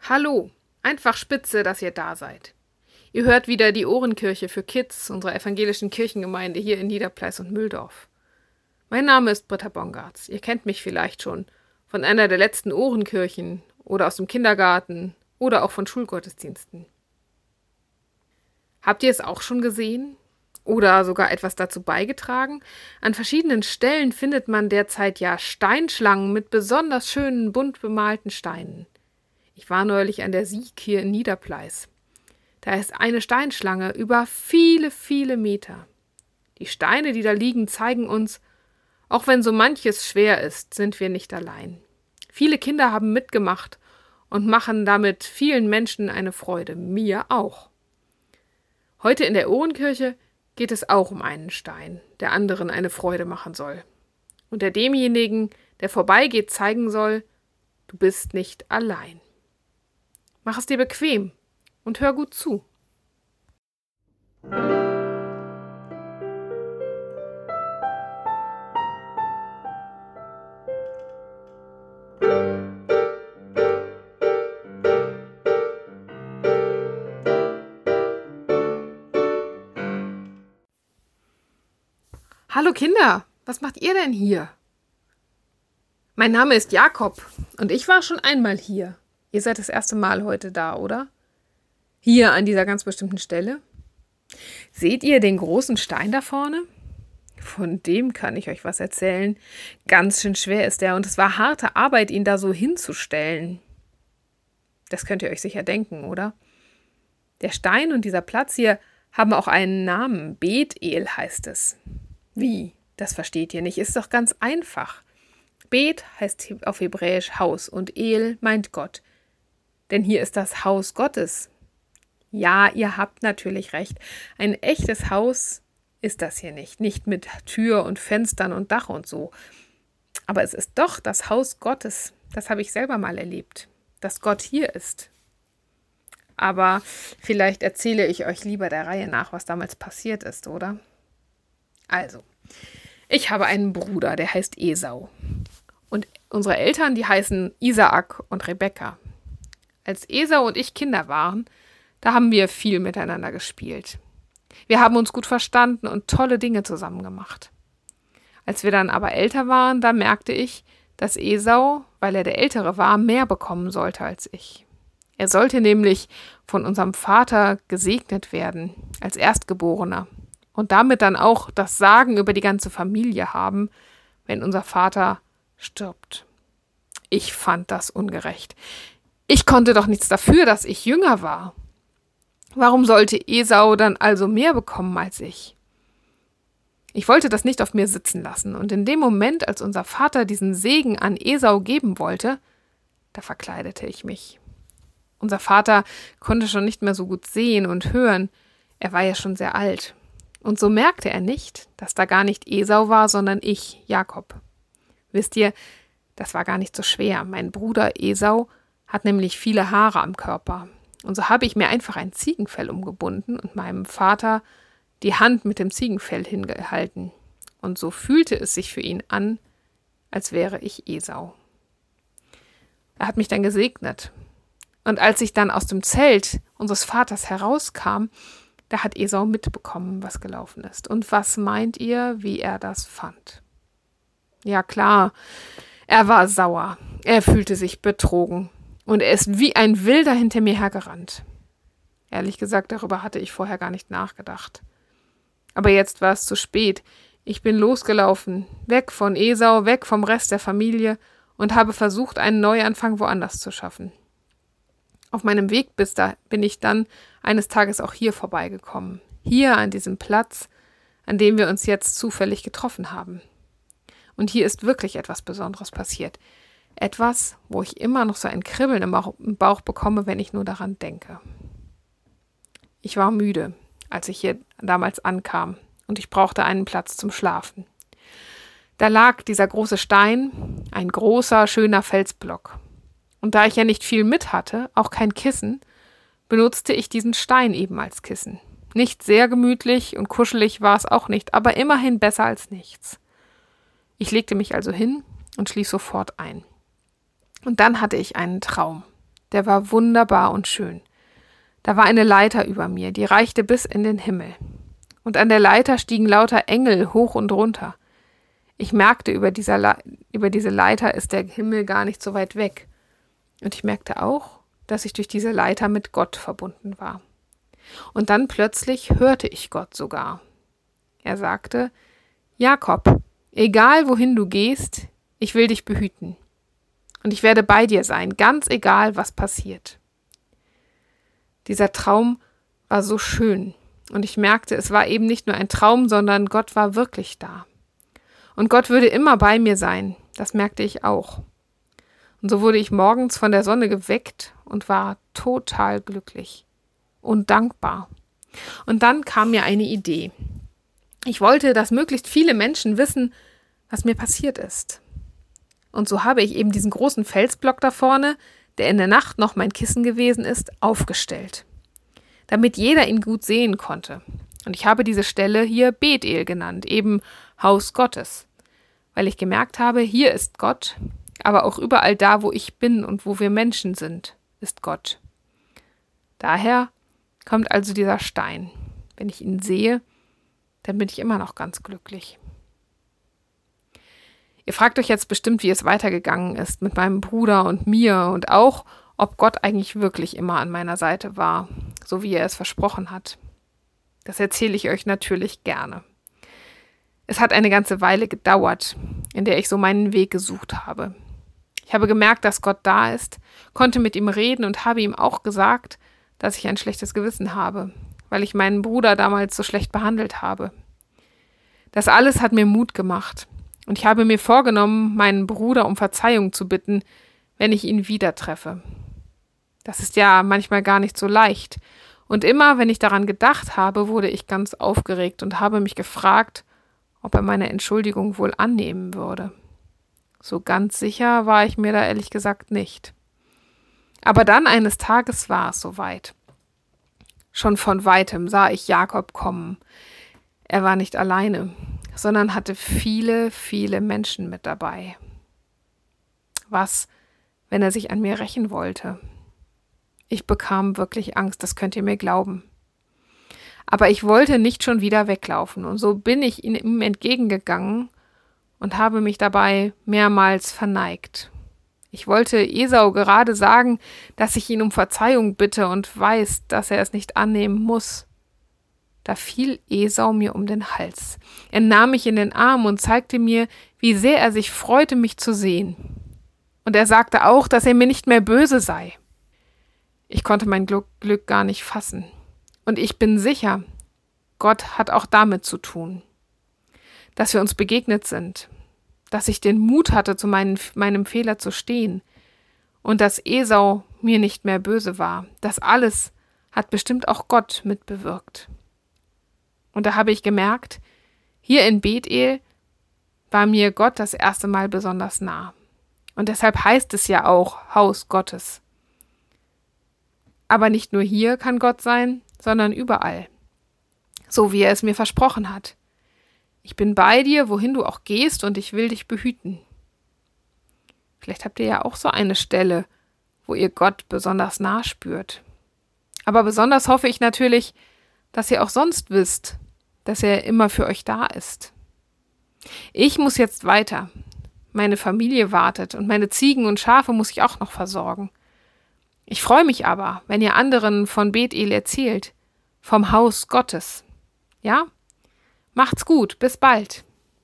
Hallo, einfach spitze, dass ihr da seid. Ihr hört wieder die Ohrenkirche für Kids unserer evangelischen Kirchengemeinde hier in Niederpleiß und Mühldorf. Mein Name ist Britta Bongartz. Ihr kennt mich vielleicht schon von einer der letzten Ohrenkirchen oder aus dem Kindergarten oder auch von Schulgottesdiensten. Habt ihr es auch schon gesehen? Oder sogar etwas dazu beigetragen? An verschiedenen Stellen findet man derzeit ja Steinschlangen mit besonders schönen, bunt bemalten Steinen. Ich war neulich an der Sieg hier in Niederpleiß. Da ist eine Steinschlange über viele, viele Meter. Die Steine, die da liegen, zeigen uns, auch wenn so manches schwer ist, sind wir nicht allein. Viele Kinder haben mitgemacht und machen damit vielen Menschen eine Freude, mir auch. Heute in der Ohrenkirche geht es auch um einen Stein, der anderen eine Freude machen soll. Und der demjenigen, der vorbeigeht, zeigen soll, du bist nicht allein. Mach es dir bequem und hör gut zu. Hallo Kinder, was macht ihr denn hier? Mein Name ist Jakob und ich war schon einmal hier. Ihr seid das erste Mal heute da, oder? Hier an dieser ganz bestimmten Stelle. Seht ihr den großen Stein da vorne? Von dem kann ich euch was erzählen. Ganz schön schwer ist der und es war harte Arbeit, ihn da so hinzustellen. Das könnt ihr euch sicher denken, oder? Der Stein und dieser Platz hier haben auch einen Namen. Bethel heißt es. Wie? Das versteht ihr nicht. Ist doch ganz einfach. Bet heißt auf Hebräisch Haus und El meint Gott. Denn hier ist das Haus Gottes. Ja, ihr habt natürlich recht. Ein echtes Haus ist das hier nicht. Nicht mit Tür und Fenstern und Dach und so. Aber es ist doch das Haus Gottes. Das habe ich selber mal erlebt. Dass Gott hier ist. Aber vielleicht erzähle ich euch lieber der Reihe nach, was damals passiert ist, oder? Also, ich habe einen Bruder, der heißt Esau. Und unsere Eltern, die heißen Isaak und Rebekka. Als Esau und ich Kinder waren, da haben wir viel miteinander gespielt. Wir haben uns gut verstanden und tolle Dinge zusammen gemacht. Als wir dann aber älter waren, da merkte ich, dass Esau, weil er der Ältere war, mehr bekommen sollte als ich. Er sollte nämlich von unserem Vater gesegnet werden, als Erstgeborener. Und damit dann auch das Sagen über die ganze Familie haben, wenn unser Vater stirbt. Ich fand das ungerecht. Ich konnte doch nichts dafür, dass ich jünger war. Warum sollte Esau dann also mehr bekommen als ich? Ich wollte das nicht auf mir sitzen lassen, und in dem Moment, als unser Vater diesen Segen an Esau geben wollte, da verkleidete ich mich. Unser Vater konnte schon nicht mehr so gut sehen und hören, er war ja schon sehr alt. Und so merkte er nicht, dass da gar nicht Esau war, sondern ich, Jakob. Wisst ihr, das war gar nicht so schwer. Mein Bruder Esau hat nämlich viele Haare am Körper. Und so habe ich mir einfach ein Ziegenfell umgebunden und meinem Vater die Hand mit dem Ziegenfell hingehalten. Und so fühlte es sich für ihn an, als wäre ich Esau. Er hat mich dann gesegnet. Und als ich dann aus dem Zelt unseres Vaters herauskam, da hat Esau mitbekommen, was gelaufen ist. Und was meint ihr, wie er das fand? Ja klar, er war sauer. Er fühlte sich betrogen. Und er ist wie ein Wilder hinter mir hergerannt. Ehrlich gesagt, darüber hatte ich vorher gar nicht nachgedacht. Aber jetzt war es zu spät. Ich bin losgelaufen, weg von Esau, weg vom Rest der Familie und habe versucht, einen Neuanfang woanders zu schaffen. Auf meinem Weg bis da bin ich dann eines Tages auch hier vorbeigekommen. Hier an diesem Platz, an dem wir uns jetzt zufällig getroffen haben. Und hier ist wirklich etwas Besonderes passiert. Etwas, wo ich immer noch so ein Kribbeln im Bauch bekomme, wenn ich nur daran denke. Ich war müde, als ich hier damals ankam, und ich brauchte einen Platz zum Schlafen. Da lag dieser große Stein, ein großer, schöner Felsblock. Und da ich ja nicht viel mit hatte, auch kein Kissen, benutzte ich diesen Stein eben als Kissen. Nicht sehr gemütlich und kuschelig war es auch nicht, aber immerhin besser als nichts. Ich legte mich also hin und schlief sofort ein. Und dann hatte ich einen Traum. Der war wunderbar und schön. Da war eine Leiter über mir, die reichte bis in den Himmel. Und an der Leiter stiegen lauter Engel hoch und runter. Ich merkte, über diese Leiter ist der Himmel gar nicht so weit weg. Und ich merkte auch, dass ich durch diese Leiter mit Gott verbunden war. Und dann plötzlich hörte ich Gott sogar. Er sagte: Jakob, egal wohin du gehst, ich will dich behüten. Und ich werde bei dir sein, ganz egal, was passiert. Dieser Traum war so schön. Und ich merkte, es war eben nicht nur ein Traum, sondern Gott war wirklich da. Und Gott würde immer bei mir sein, das merkte ich auch. Und so wurde ich morgens von der Sonne geweckt und war total glücklich und dankbar. Und dann kam mir eine Idee. Ich wollte, dass möglichst viele Menschen wissen, was mir passiert ist. Und so habe ich eben diesen großen Felsblock da vorne, der in der Nacht noch mein Kissen gewesen ist, aufgestellt, damit jeder ihn gut sehen konnte. Und ich habe diese Stelle hier Bethel genannt, eben Haus Gottes, weil ich gemerkt habe, hier ist Gott, aber auch überall da, wo ich bin und wo wir Menschen sind, ist Gott. Daher kommt also dieser Stein. Wenn ich ihn sehe, dann bin ich immer noch ganz glücklich. Ihr fragt euch jetzt bestimmt, wie es weitergegangen ist mit meinem Bruder und mir und auch, ob Gott eigentlich wirklich immer an meiner Seite war, so wie er es versprochen hat. Das erzähle ich euch natürlich gerne. Es hat eine ganze Weile gedauert, in der ich so meinen Weg gesucht habe. Ich habe gemerkt, dass Gott da ist, konnte mit ihm reden und habe ihm auch gesagt, dass ich ein schlechtes Gewissen habe, weil ich meinen Bruder damals so schlecht behandelt habe. Das alles hat mir Mut gemacht. Und ich habe mir vorgenommen, meinen Bruder um Verzeihung zu bitten, wenn ich ihn wieder treffe. Das ist ja manchmal gar nicht so leicht. Und immer, wenn ich daran gedacht habe, wurde ich ganz aufgeregt und habe mich gefragt, ob er meine Entschuldigung wohl annehmen würde. So ganz sicher war ich mir da ehrlich gesagt nicht. Aber dann eines Tages war es soweit. Schon von weitem sah ich Jakob kommen. Er war nicht alleine, sondern hatte viele, viele Menschen mit dabei. Was, wenn er sich an mir rächen wollte? Ich bekam wirklich Angst, das könnt ihr mir glauben. Aber ich wollte nicht schon wieder weglaufen und so bin ich ihm entgegengegangen und habe mich dabei mehrmals verneigt. Ich wollte Esau gerade sagen, dass ich ihn um Verzeihung bitte und weiß, dass er es nicht annehmen muss. Da fiel Esau mir um den Hals. Er nahm mich in den Arm und zeigte mir, wie sehr er sich freute, mich zu sehen. Und er sagte auch, dass er mir nicht mehr böse sei. Ich konnte mein Glück gar nicht fassen. Und ich bin sicher, Gott hat auch damit zu tun, dass wir uns begegnet sind, dass ich den Mut hatte, zu meinem Fehler zu stehen und dass Esau mir nicht mehr böse war. Das alles hat bestimmt auch Gott mitbewirkt. Und da habe ich gemerkt, hier in Bethel war mir Gott das erste Mal besonders nah. Und deshalb heißt es ja auch Haus Gottes. Aber nicht nur hier kann Gott sein, sondern überall. So wie er es mir versprochen hat. Ich bin bei dir, wohin du auch gehst, und ich will dich behüten. Vielleicht habt ihr ja auch so eine Stelle, wo ihr Gott besonders nah spürt. Aber besonders hoffe ich natürlich, dass ihr auch sonst wisst, dass er immer für euch da ist. Ich muss jetzt weiter. Meine Familie wartet und meine Ziegen und Schafe muss ich auch noch versorgen. Ich freue mich aber, wenn ihr anderen von Bethel erzählt, vom Haus Gottes. Ja? Macht's gut, bis bald.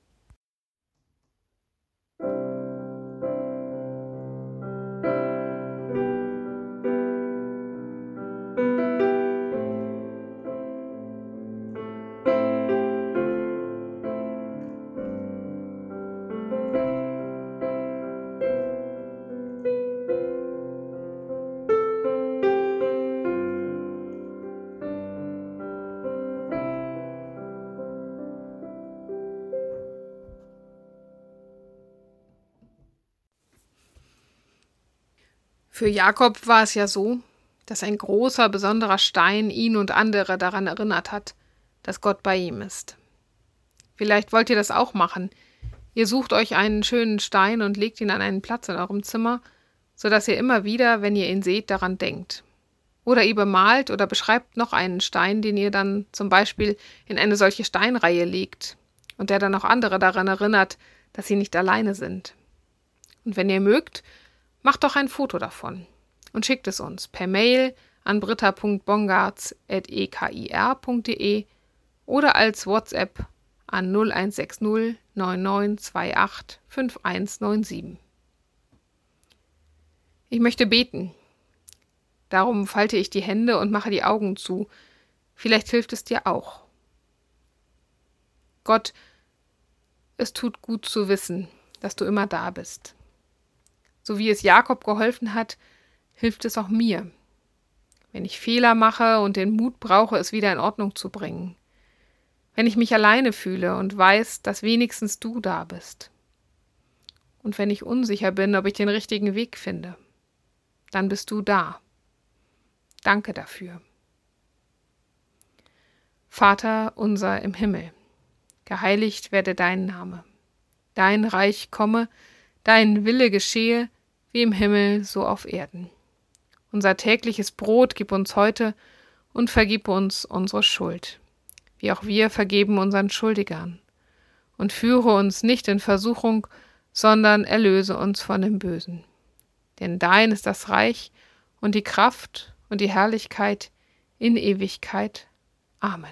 Für Jakob war es ja so, dass ein großer, besonderer Stein ihn und andere daran erinnert hat, dass Gott bei ihm ist. Vielleicht wollt ihr das auch machen. Ihr sucht euch einen schönen Stein und legt ihn an einen Platz in eurem Zimmer, sodass ihr immer wieder, wenn ihr ihn seht, daran denkt. Oder ihr bemalt oder beschreibt noch einen Stein, den ihr dann zum Beispiel in eine solche Steinreihe legt und der dann auch andere daran erinnert, dass sie nicht alleine sind. Und wenn ihr mögt, macht doch ein Foto davon und schickt es uns per Mail an britta.bongartz@ekir.de oder als WhatsApp an 0160 9928 5197. Ich möchte beten. Darum falte ich die Hände und mache die Augen zu. Vielleicht hilft es dir auch. Gott, es tut gut zu wissen, dass du immer da bist. So wie es Jakob geholfen hat, hilft es auch mir, wenn ich Fehler mache und den Mut brauche, es wieder in Ordnung zu bringen. Wenn ich mich alleine fühle und weiß, dass wenigstens du da bist. Und wenn ich unsicher bin, ob ich den richtigen Weg finde, dann bist du da. Danke dafür. Vater unser im Himmel, geheiligt werde dein Name. Dein Reich komme, dein Wille geschehe, wie im Himmel, so auf Erden. Unser tägliches Brot gib uns heute und vergib uns unsere Schuld, wie auch wir vergeben unseren Schuldigern. Und führe uns nicht in Versuchung, sondern erlöse uns von dem Bösen. Denn dein ist das Reich und die Kraft und die Herrlichkeit in Ewigkeit. Amen.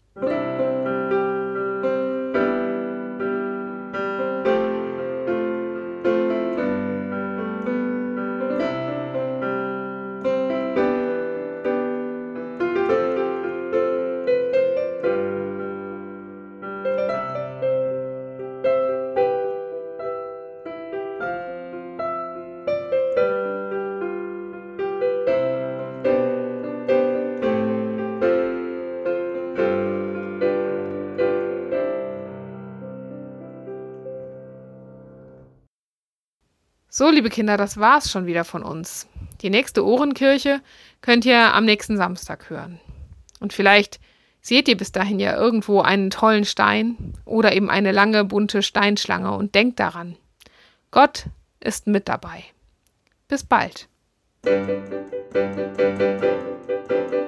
So, liebe Kinder, das war's schon wieder von uns. Die nächste Ohrenkirche könnt ihr am nächsten Samstag hören. Und vielleicht seht ihr bis dahin ja irgendwo einen tollen Stein oder eben eine lange, bunte Steinschlange und denkt daran. Gott ist mit dabei. Bis bald.